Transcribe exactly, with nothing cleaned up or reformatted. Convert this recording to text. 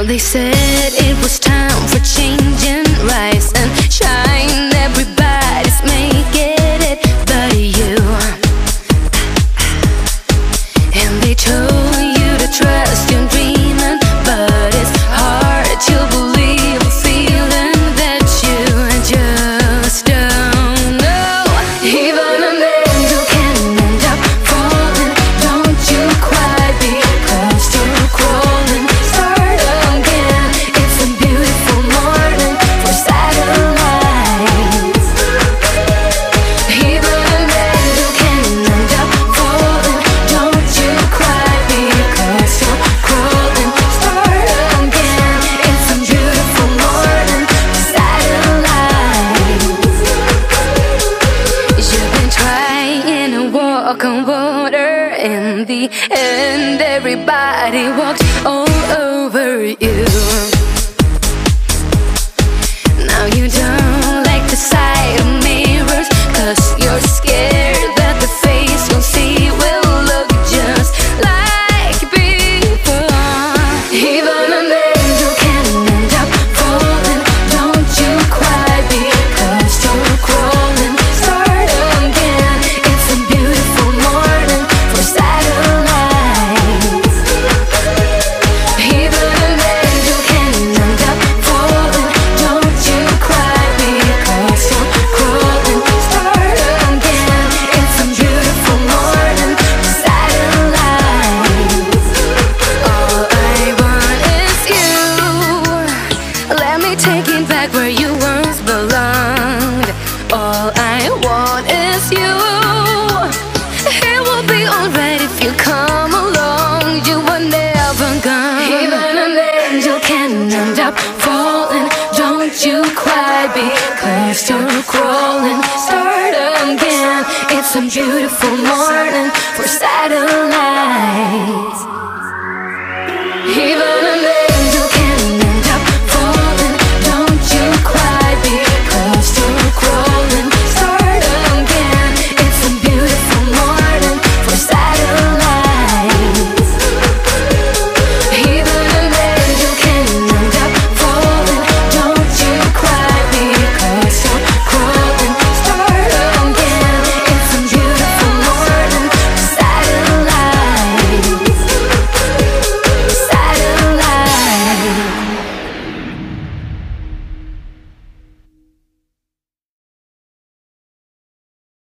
They said it was time for change and rise and shine. Everybody's making it but you. And they told you to trust your dreaming, but it's hard to believe a feeling that you just don't know. Even an angel can end up falling. Don't you cry because you're crawling. Start again. It's a beautiful morning for satellites. Even an angel can end up falling. Don't you cry because you're crawling. Start again. It's a beautiful morning for satellites. You've been trying to walk on water. In the end, everybody walked all over you. Now you don't like the sight of mirrors, 'cause you're scared that the face you'll see will look just like before. Even an angel can end up falling. Don't you cry because you're crawling. Start again. It's a beautiful morning for satellites. Even an angel can end up falling. Don't you cry because you're crawling. Start again. It's a beautiful morning for satellites. All I want is you. Let me take it back where you once belonged. All I want is you. It will be alright if you come along. You were never gone. Even an angel can end up falling. Don't you cry because you're crawling. Start again. It's a beautiful morning for satellites. Even an